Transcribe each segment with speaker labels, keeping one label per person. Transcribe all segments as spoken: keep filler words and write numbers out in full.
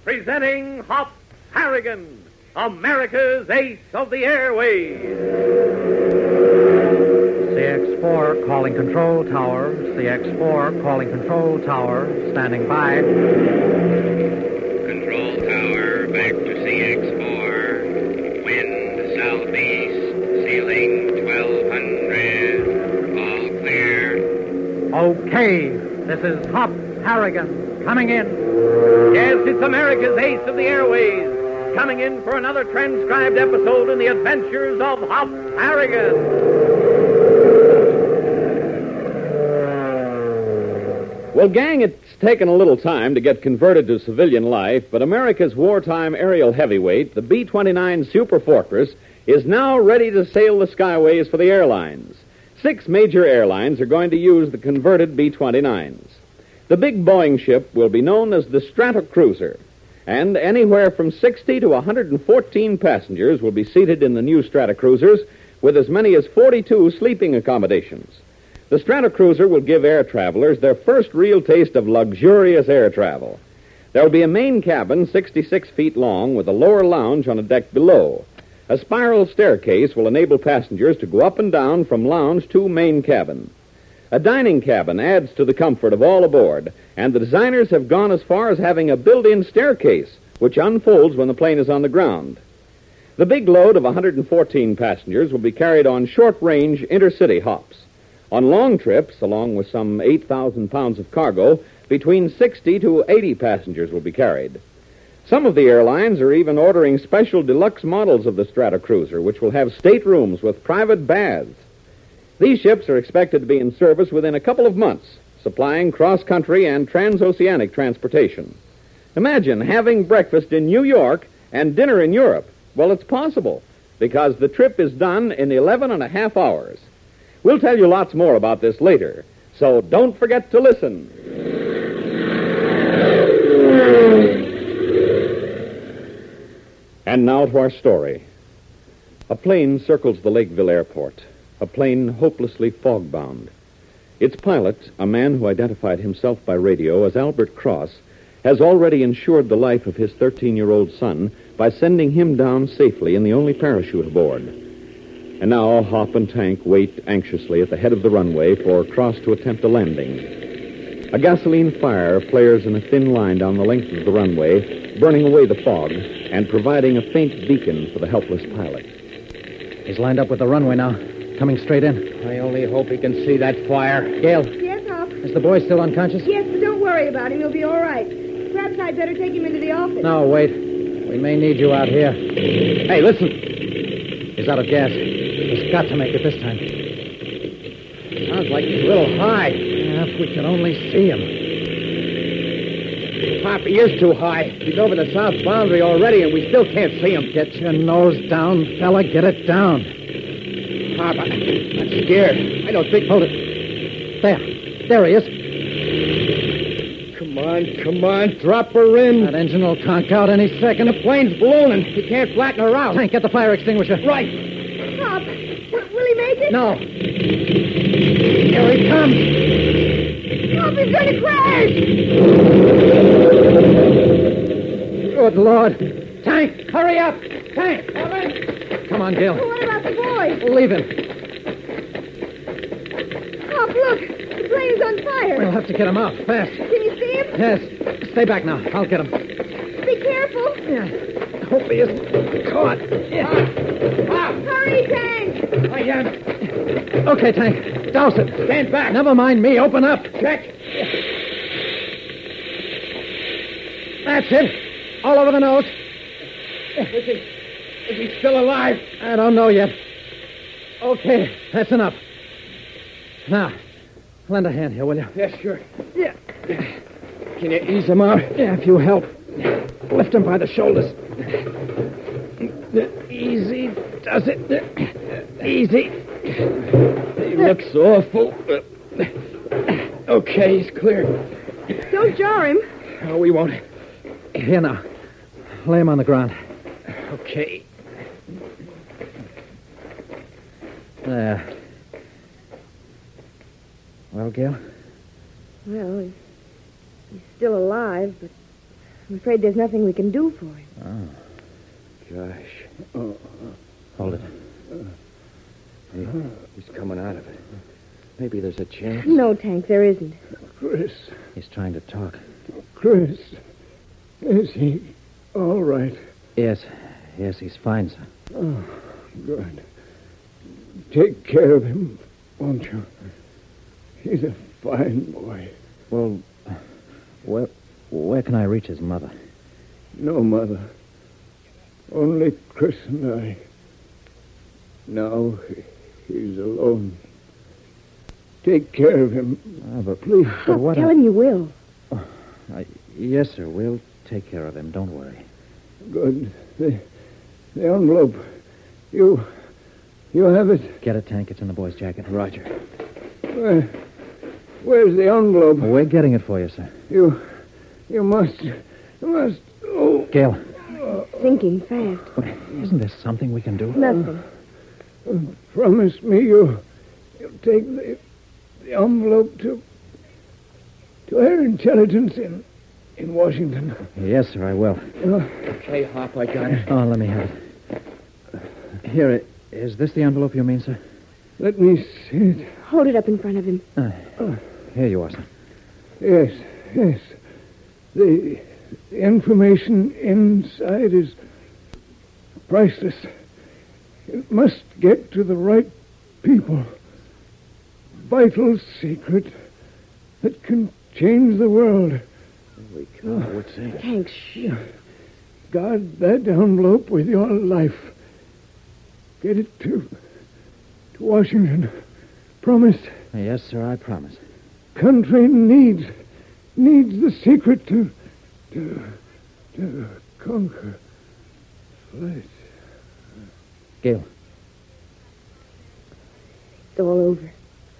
Speaker 1: presenting Hop Harrigan, America's ace of the airways.
Speaker 2: C X four calling control tower. C X four calling control tower. Standing by.
Speaker 3: Control tower, back to C X four. Wind southeast, ceiling twelve hundred. All clear.
Speaker 2: Okay, this is Hop Harrigan coming in.
Speaker 1: Yes, it's America's ace of the airways, coming in for another transcribed episode in the adventures of Hop Harrigan.
Speaker 4: Well, gang, it's taken a little time to get converted to civilian life, but America's wartime aerial heavyweight, the B twenty-nine Super Fortress, is now ready to sail the skyways for the airlines. Six major airlines are going to use the converted B twenty-nines. The big Boeing ship will be known as the Stratocruiser, and anywhere from sixty to one hundred fourteen passengers will be seated in the new Stratocruisers, with as many as forty-two sleeping accommodations. The Stratocruiser will give air travelers their first real taste of luxurious air travel. There will be a main cabin sixty-six feet long with a lower lounge on a deck below. A spiral staircase will enable passengers to go up and down from lounge to main cabin. A dining cabin adds to the comfort of all aboard, and the designers have gone as far as having a built-in staircase, which unfolds when the plane is on the ground. The big load of one hundred fourteen passengers will be carried on short-range intercity hops. On long trips, along with some eight thousand pounds of cargo, between sixty to eighty passengers will be carried. Some of the airlines are even ordering special deluxe models of the Stratocruiser, which will have staterooms with private baths. These ships are expected to be in service within a couple of months, supplying cross-country and transoceanic transportation. Imagine having breakfast in New York and dinner in Europe. Well, it's possible, because the trip is done in eleven and a half hours. We'll tell you lots more about this later, so don't forget to listen. And now to our story. A plane circles the Lakeville airport. A plane hopelessly fog-bound. Its pilot, a man who identified himself by radio as Albert Cross, has already insured the life of his thirteen-year-old son by sending him down safely in the only parachute aboard. And now Hop and Tank wait anxiously at the head of the runway for Cross to attempt a landing. A gasoline fire flares in a thin line down the length of the runway, burning away the fog and providing a faint beacon for the helpless pilot.
Speaker 2: He's lined up with the runway now. Coming straight in.
Speaker 5: I only hope he can see that fire.
Speaker 2: Gail,
Speaker 6: Yes, Hop?
Speaker 2: is the boy still unconscious?
Speaker 6: Yes, but don't worry about him. He'll be all right. Perhaps I'd better take him into the office.
Speaker 2: No, wait. We may need you out here. Hey, listen. He's out of gas. He's got to make it this time.
Speaker 5: Sounds like he's a little high.
Speaker 2: Yeah, if we could only see him.
Speaker 5: Pop, he is too high. He's over the south boundary already, and we still can't see him.
Speaker 2: Get your nose down, fella. Get it down.
Speaker 5: Pop, I, I'm scared. I don't think...
Speaker 2: Hold it. There. There he is.
Speaker 5: Come on, come on. Drop her in.
Speaker 2: That engine will conk out any second.
Speaker 5: The plane's ballooning. He can't flatten her out.
Speaker 2: Tank, get the fire extinguisher.
Speaker 5: Right.
Speaker 6: Hop, w- will he make it?
Speaker 2: No. Here he comes.
Speaker 6: Hop, he's going to crash!
Speaker 2: Good Lord. Tank, hurry up. Tank, come in. Come on, Gail.
Speaker 6: Well, what about the boy?
Speaker 2: Leave him.
Speaker 6: Hop, look. The plane's on fire.
Speaker 2: We'll have to get him out fast.
Speaker 6: Can you see him?
Speaker 2: Yes. Stay back now. I'll get him.
Speaker 6: Be careful.
Speaker 2: Yeah. Hope he isn't caught. Yeah.
Speaker 6: Hurry, Tank.
Speaker 5: I am.
Speaker 2: Okay, Tank. Douse it.
Speaker 5: Stand back.
Speaker 2: Never mind me. Open up.
Speaker 5: Check.
Speaker 2: That's it. All over the nose.
Speaker 5: Is he, is he still alive?
Speaker 2: I don't know yet. Okay, that's enough. Now, lend a hand here, will you?
Speaker 5: Yes, sure.
Speaker 2: Yeah.
Speaker 5: Can you ease him out?
Speaker 2: Yeah, if you help. Lift him by the shoulders.
Speaker 5: Easy does it. Easy. He looks awful. Okay, he's clear.
Speaker 6: Don't jar him.
Speaker 5: Oh, we won't.
Speaker 2: Here now. Lay him on the ground.
Speaker 5: Okay.
Speaker 2: There. Well, Gail?
Speaker 6: Well, he's, he's still alive, but I'm afraid there's nothing we can do for him.
Speaker 5: Oh, gosh. Oh,
Speaker 2: Hold it.
Speaker 5: he, he's coming out of it. Maybe there's a chance.
Speaker 6: No, Tank, there isn't.
Speaker 7: Chris,
Speaker 2: He's trying to talk.
Speaker 7: Chris, is he all right?
Speaker 2: Yes. Yes, he's fine, sir.
Speaker 7: Oh, good. Take care of him, won't you? He's a fine boy.
Speaker 2: Well, where, where can I reach his mother?
Speaker 7: No mother. Only Chris and I. Now he's alone. Take care of him.
Speaker 2: Oh, but
Speaker 7: Please.
Speaker 2: But what
Speaker 6: Tell
Speaker 2: I-
Speaker 6: him you will.
Speaker 2: I- yes, sir. We'll take care of him. Don't worry.
Speaker 7: Good. The, the envelope. You... You have it?
Speaker 2: Get it, Tank. It's in the boy's jacket.
Speaker 5: Roger.
Speaker 7: Where, where's the envelope?
Speaker 2: We're getting it for you, sir.
Speaker 7: You... You must... You must... Oh...
Speaker 2: Gail,
Speaker 6: Sinking fast.
Speaker 2: isn't there something we can do?
Speaker 6: Nothing.
Speaker 7: Promise me you... You'll take the... The envelope to... To Air Intelligence in... In Washington.
Speaker 2: Yes, sir, I will.
Speaker 7: Uh,
Speaker 5: Okay, Hop, I got it.
Speaker 2: Oh, let me have it. Here, i- is this the envelope you mean, sir?
Speaker 7: let me see it.
Speaker 6: Hold it up in front of him.
Speaker 2: Uh, here you are, sir.
Speaker 7: Yes, yes. The, the information inside is priceless. It must get to the right people. Vital secret that can change the world.
Speaker 5: Holy cow, what's that?
Speaker 6: Tank, shh.
Speaker 7: Guard that envelope with your life. Get it to, to Washington. Promise.
Speaker 2: Yes, sir, I promise.
Speaker 7: Country needs, needs the secret to, to, to conquer flight.
Speaker 2: Gail.
Speaker 6: It's all over.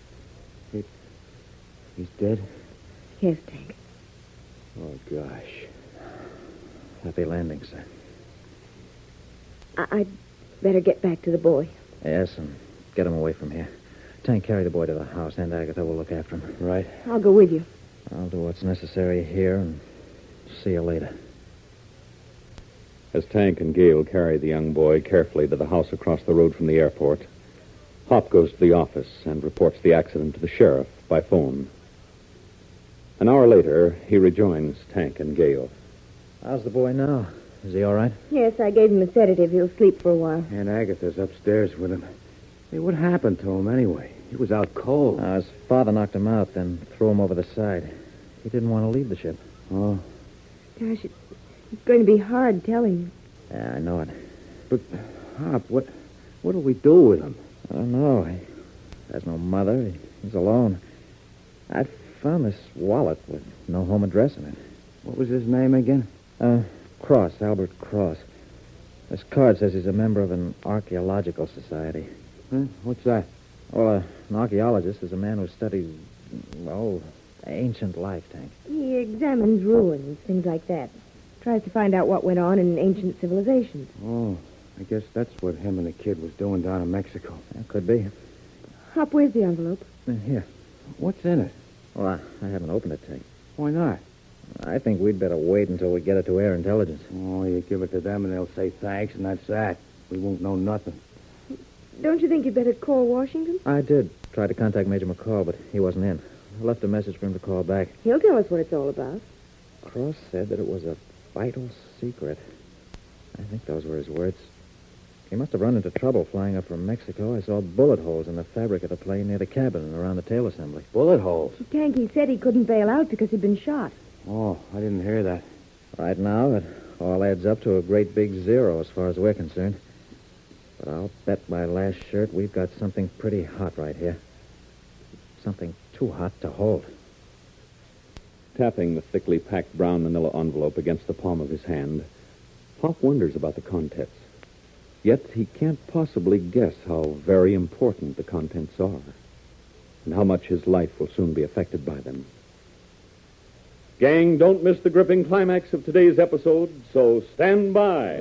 Speaker 5: He's dead?
Speaker 6: Yes, Tank.
Speaker 5: Oh, gosh.
Speaker 2: Happy landing, sir.
Speaker 6: I- I'd better get back to the boy.
Speaker 2: Yes, and get him away from here. Tank, carry the boy to the house, and Agatha will look after him.
Speaker 5: Right.
Speaker 6: I'll go with you.
Speaker 2: I'll do what's necessary here, and see you later.
Speaker 4: As Tank and Gale carry the young boy carefully to the house across the road from the airport, Hop goes to the office and reports the accident to the sheriff by phone. An hour later, he rejoins Tank and Gale.
Speaker 2: How's the boy now? Is he all right?
Speaker 6: Yes, I gave him a sedative. He'll sleep for a while.
Speaker 5: And Agatha's upstairs with him. Hey, what happened to him anyway? He was out cold.
Speaker 2: Uh, his father knocked him out, then threw him over the side. He didn't want to leave the ship.
Speaker 5: Oh,
Speaker 6: Gosh, it, it's going to be hard telling you.
Speaker 2: Yeah, I know it.
Speaker 5: but, Hop, what, what do we do with him?
Speaker 2: I don't know. He has no mother. He, he's alone. I found this wallet with no home address in it.
Speaker 5: What was his name again?
Speaker 2: Uh, Cross, Albert Cross. This card says he's a member of an archaeological society.
Speaker 5: Huh? What's that?
Speaker 2: Well, uh, an archaeologist is a man who studies, well, ancient life, Tank.
Speaker 6: He examines ruins, things like that. Tries to find out what went on in ancient civilizations.
Speaker 5: Oh, I guess that's what him and the kid was doing down in Mexico.
Speaker 2: That could be.
Speaker 6: Hop, where's the envelope?
Speaker 2: Uh, here.
Speaker 5: What's in it?
Speaker 2: Well, I, I haven't opened it, Tank.
Speaker 5: Why not?
Speaker 2: I think we'd better wait until we get it to Air Intelligence.
Speaker 5: Oh, you give it to them and they'll say thanks, and that's that. We won't know nothing.
Speaker 6: Don't you think you'd better call Washington?
Speaker 2: I did try to contact Major McCall, but he wasn't in. I left a message for him to call back.
Speaker 6: He'll tell us what it's all about.
Speaker 2: Cross said that it was a vital secret. I think those were his words. He must have run into trouble flying up from Mexico. I saw bullet holes in the fabric of the plane near the cabin and around the tail assembly.
Speaker 5: Bullet holes?
Speaker 6: Tank, he said he couldn't bail out because he'd been shot.
Speaker 5: Oh, I didn't hear that.
Speaker 2: Right now, it all adds up to a great big zero as far as we're concerned. But I'll bet my last shirt we've got something pretty hot right here. Something too hot to hold.
Speaker 4: Tapping the thickly packed brown manila envelope against the palm of his hand, Hop wonders about the contents. Yet he can't possibly guess how very important the contents are, and how much his life will soon be affected by them. Gang, don't miss the gripping climax of today's episode, so stand by.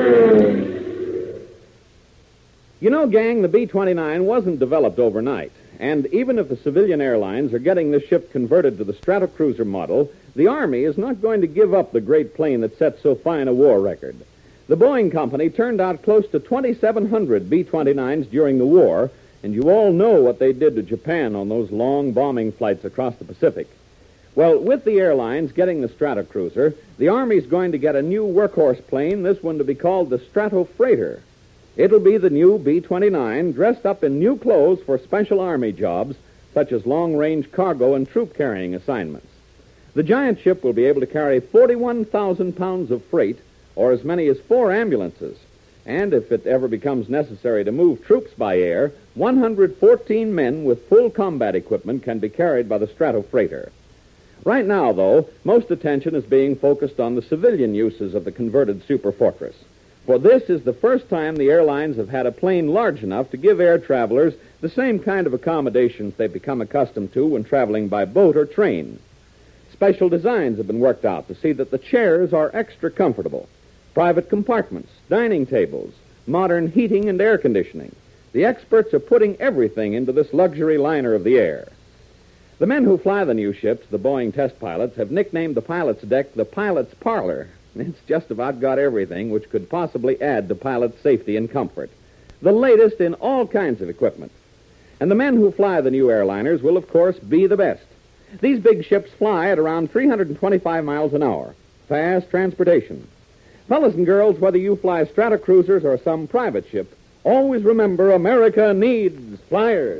Speaker 4: You know, gang, the B twenty-nine wasn't developed overnight. And even if the civilian airlines are getting this ship converted to the Stratocruiser model, the Army is not going to give up the great plane that set so fine a war record. The Boeing company turned out close to twenty-seven hundred B twenty-nines during the war, and you all know what they did to Japan on those long bombing flights across the Pacific. Well, with the airlines getting the Stratocruiser, the Army's going to get a new workhorse plane, this one to be called the Stratofreighter. It'll be the new B twenty-nine, dressed up in new clothes for special Army jobs, such as long-range cargo and troop-carrying assignments. The giant ship will be able to carry forty-one thousand pounds of freight, or as many as four ambulances. And if it ever becomes necessary to move troops by air, one hundred fourteen men with full combat equipment can be carried by the Stratofreighter. Right now, though, most attention is being focused on the civilian uses of the converted superfortress. For this is the first time the airlines have had a plane large enough to give air travelers the same kind of accommodations they've become accustomed to when traveling by boat or train. Special designs have been worked out to see that the chairs are extra comfortable. Private compartments, dining tables, modern heating and air conditioning. The experts are putting everything into this luxury liner of the air. The men who fly the new ships, the Boeing test pilots, have nicknamed the pilot's deck the pilot's parlor. It's just about got everything which could possibly add to pilot safety and comfort. The latest in all kinds of equipment. And the men who fly the new airliners will, of course, be the best. These big ships fly at around three hundred twenty-five miles an hour. Fast transportation. Fellas and girls, whether you fly Stratocruisers or some private ship, always remember America needs flyers.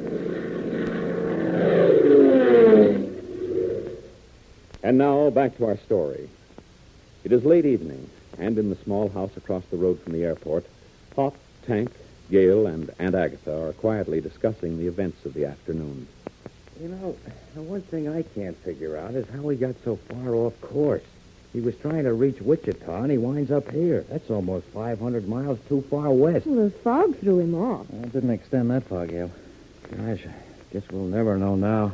Speaker 4: And now, back to our story. It is late evening, and in the small house across the road from the airport, Pop, Tank, Gail, and Aunt Agatha are quietly discussing the events of the afternoon.
Speaker 5: You know, the one thing I can't figure out is how he got so far off course. He was trying to reach Wichita, and he winds up here. That's almost five hundred miles too far west.
Speaker 6: Well, the fog threw him off.
Speaker 2: Well, it didn't extend that far, Gail. Gosh, I guess we'll never know now.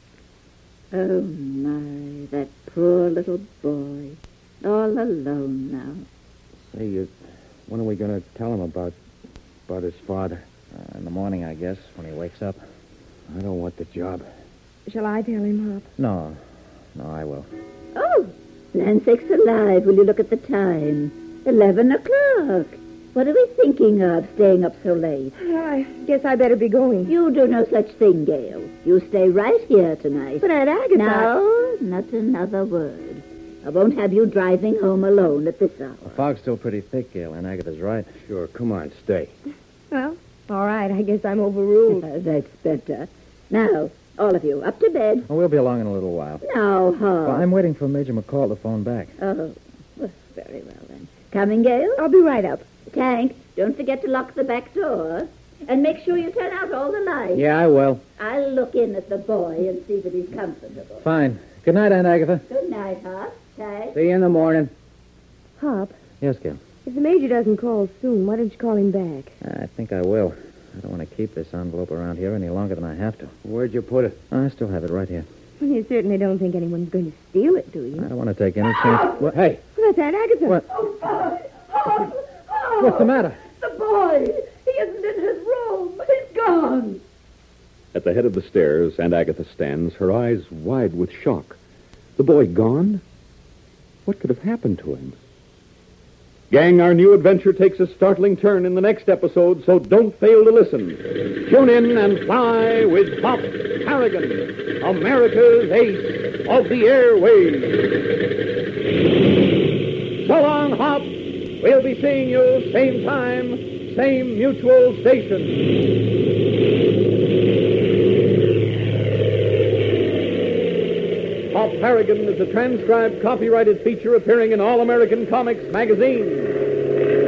Speaker 8: Oh, my, that poor little boy. All alone now.
Speaker 2: Say, uh, when are we going to tell him about, about his father? Uh, in the morning, I guess, when he wakes up.
Speaker 5: I don't want the job.
Speaker 6: Shall I tell him, Hop?
Speaker 2: No. No, I will.
Speaker 8: Oh, land sakes alive, will you look at the time? Eleven o'clock. What are we thinking of, staying up so late?
Speaker 6: Well, I guess I better be going.
Speaker 8: You do no such thing, Gail. You stay right here tonight.
Speaker 6: But Aunt Agatha...
Speaker 8: No, not another word. I won't have you driving home alone at this hour.
Speaker 2: The fog's still pretty thick, Gail, and Agatha's right.
Speaker 5: Sure, come on, stay.
Speaker 6: Well, all right, I guess I'm overruled.
Speaker 8: That's better. Now, all of you, up to bed.
Speaker 2: Oh, we'll be along in a little while.
Speaker 8: Now, Hop.
Speaker 2: Well, I'm waiting for Major McCall to phone back.
Speaker 8: Oh, well, very well, then. Coming, Gail?
Speaker 6: I'll be right up.
Speaker 8: Tank, don't forget to lock the back door. And make sure you turn out all the lights.
Speaker 5: Yeah, I will.
Speaker 8: I'll look in at the boy and see that he's comfortable.
Speaker 2: Fine. Good night, Aunt Agatha.
Speaker 8: Good night, Hop. Tank.
Speaker 5: See you in the morning.
Speaker 6: Hop,
Speaker 2: Yes, Gail.
Speaker 6: if the Major doesn't call soon, why don't you call him back?
Speaker 2: I think I will. I don't want to keep this envelope around here any longer than I have to.
Speaker 5: Where'd you put it?
Speaker 2: I still have it right here.
Speaker 6: You certainly don't think anyone's going to steal it, do you?
Speaker 2: I don't want to take any chance. What?
Speaker 5: Hey,
Speaker 6: Well, that's Aunt Agatha.
Speaker 2: What?
Speaker 8: Oh, boy. Hop. Hop.
Speaker 2: What's the matter?
Speaker 8: The boy. He isn't in his room. He's gone.
Speaker 4: At the head of the stairs, Aunt Agatha stands, her eyes wide with shock. The boy gone? What could have happened to him? Gang, our new adventure takes a startling turn in the next episode, so don't fail to listen. Tune in and fly with Pop Harrigan, America's ace of the airways. So long, Hop. We'll be seeing you same time, same mutual station. Pop Harrigan is a transcribed, copyrighted feature appearing in All American Comics magazine.